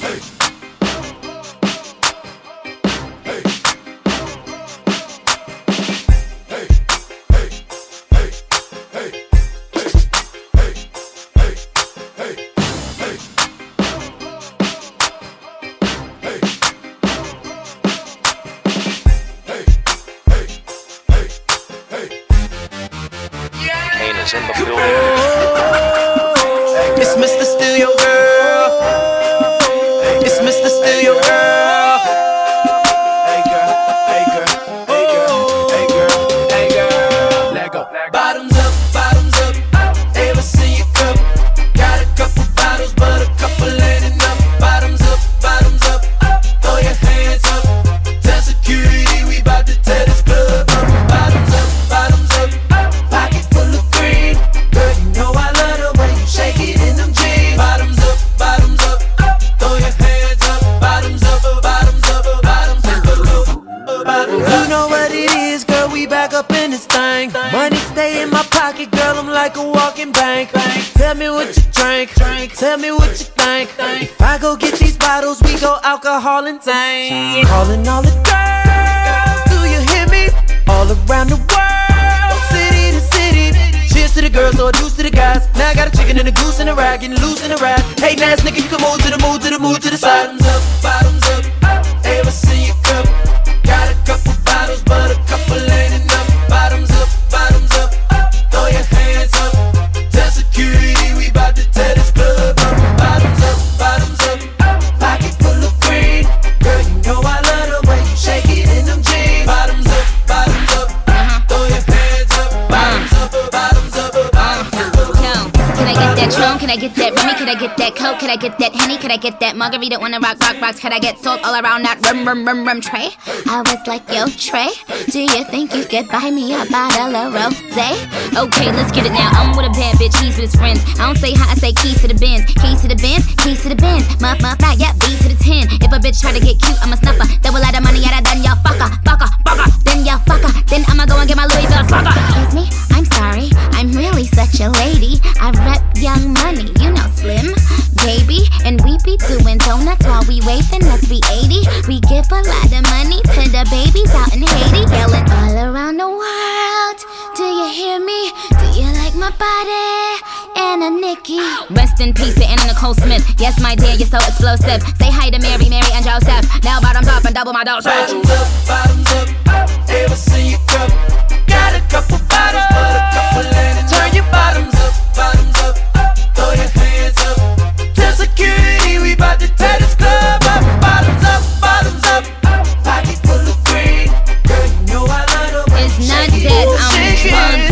In the building. It's Mr. Steal Your Girl. It's Mr. Steal Your Girl. Hey girl, hey girl, hey girl, hey girl, hey girl. Let go. Bottoms up, ever see you cup? Got a couple bottles, but a couple ain't enough. Bottoms up, throw your hands up. Tell security we bout to tear this club up. Bottoms up, pocket full of green. Girl, you know I love the way you shake it in them jeans. Bottoms up, throw your hands up. Bottoms up, bottoms up. You know what it is, girl, we back up in this thing. Money stay in my pocket, girl, I'm like a walking bank. Tell me what you drink, tell me what you think. If I go get these bottles, we go alcohol and tank. Calling all the girls, do you hear me? All around the world, city to city. Cheers to the girls, or deuce to the guys. Now I got a chicken and a goose and a rag, getting loose in a ride. Hey, nice nigga, you can move to the move to the side. Bottoms up, ever see you cup? Got a couple bottles, but a couple ain't enough. Bottoms up, throw your hands up. Tell security we bout to tear this club up. Bottoms up, pocket full of green. Girl, you know I love the way you shake it in them jeans. Bottoms up, throw your hands up. Bottoms up. Can I get that Tron? Can I get that Remy? Can I get that Coke? Can I get that Henny? Can I get that margarita on the rocks? Can I get salt all around that rum tray? I was like, yo, Trey, do you think you could buy me a bottle of rosé? Okay, let's get it now. I'm with a bad bitch, he's with his friends. I don't say hi, I say keys to the Benz. Keys to the Benz, keys to the Benz. Muff, yeah, B to the 10. If a bitch try to get cute, I'm a snuffer. Throw a lot of money at her, then y'all fucker. Then y'all fucker. Then I'ma go and get my Louis Vuitton sucker. Excuse me, I'm sorry, I'm really such a lady. I rep Young Money, you know Slim, baby. And we be doing donuts while we waving, let's be 80. We give a lot of money to the babies out in Haiti. Yelling all around the world, do you hear me? Do you like my body? Anna Nikki. Rest in peace to Anna Nicole Smith. Yes, my dear, you're so explosive. Say hi to Mary, and Joseph. Now bottoms up and double my dose. Bottoms up, ever see you cup? Got a couple bottles, but a couple ain't enough. Turn your bottoms up, throw your hands up. Tell security we bout to tear this club up. Bottoms up, pocket full of green. Girl, you know I love the way it's not that I'm drunk.